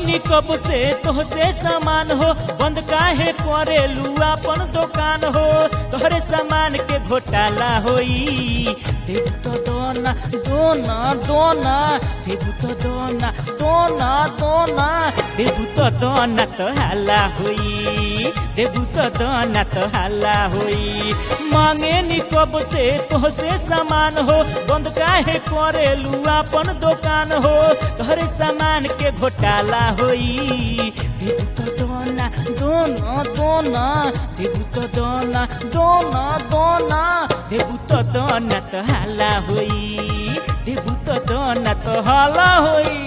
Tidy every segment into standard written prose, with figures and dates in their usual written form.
नी कब से तोहसे सामान हो, बंद काहे करेलू अपन दुकान हो। तोहरे सामान के घोटाला होई, देबू तो दोना दोना दोना, देबू तो दोना दोना दोना, देबू तो दोना तो हाला होई, देबू तो दोना तो हाला होई। मांगे नी कब से तोहसे सामान हो, बंद काहे करेलू अपन दुकान हो। तोहरे सामान के घोटाला होई, देबू तो दोना दोना दोना, देबू तो दोना दोना दोना, देबू तो दोना तो हाला होई, देबू तो दोना तो हाला होई।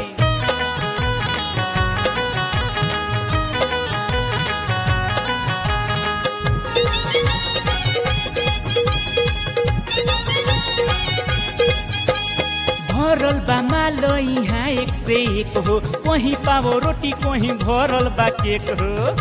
भरल बा मालो यहाँ एक से एक हो, कहीं पावो रोटी कहीं भरल बा केक हो।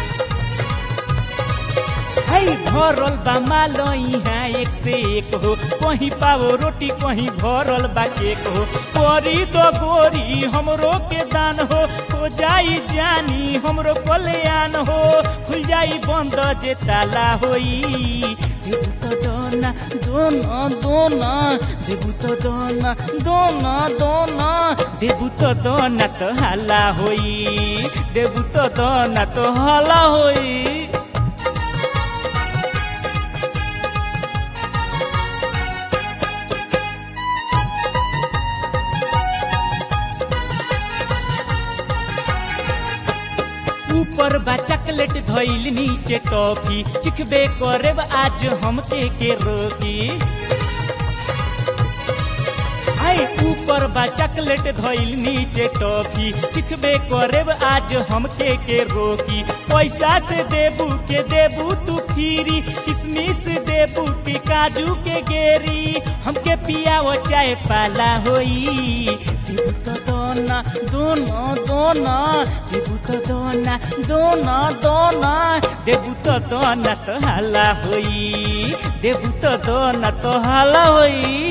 हाय भरल बा मालो यहाँ एक से एक हो, कहीं पावो रोटी कहीं भरल बा केक हो। करी दो गोरी हमरो के दान हो जाई जानी हमरो कल्याण हो। खुल जाई बंद जे ताला होई, देबू तो दोना दोना दोना, देबू तो दोना दोना दोना, देबू तो दोना तो हाला होई, देबू तो दोना तो हाला होई। ऊपर बा चॉकलेट धइल नीचे टॉफी, चिखबे करेब आज हमके के रोकी। हाय ऊपर बा चॉकलेट धइल नीचे टॉफी, चिखबे करेब आज हमके के रोकी। पैसा से देबू के देबू तू खीरी, किसमिस देबू के काजू के गेरी, हमके पियावो चाय पाला होई, देबू तो दोना दोना दोना, देबू तो दोना दोना दोना, देबू तो दोना तो हाला होई, देबू तो दोना तो हाला होई।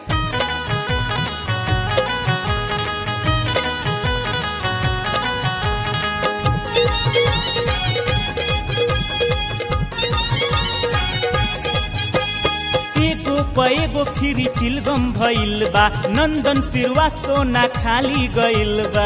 एगो फिरी चिलगम भइल बा, नंदन श्रीवास्तव ना खाली गइल बा।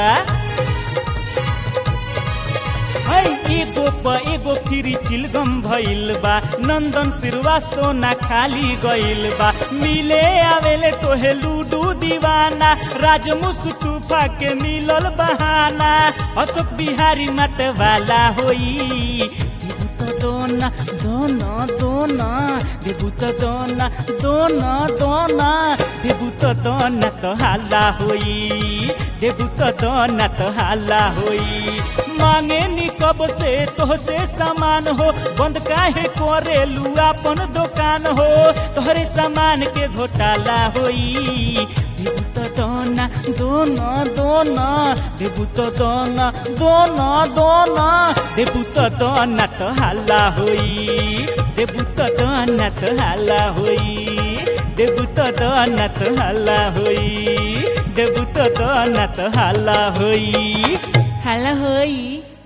हाय एगो फिरी चिलगम भइल बा, नंदन श्रीवास्तव ना खाली गइल बा। मिले आवेले तोहे लूडू दीवाना, राजमुस्तफा के मिलल बहाना, अशोक बिहारी मत वाला होई, दोना दोना दोना, देबू तो दोना दोना दोना, देबू तो दोना तो हाला होई, देबू तो दोना तो हाला होई। मांगे नी कब से तोहसे सामान हो, बंद काहे करेलू अपन दुकान हो। तोहरे सामान के घोटाला होई, देबू तो दोना दोना दोना, देबू तो दोना दोना दोना, देबू तो दोना तो हाला होई, देबू तो दोना तो हाला होई, देबू तो दोना तो हाला होई, देबू तो दोना तो हाला होई, हाला होई।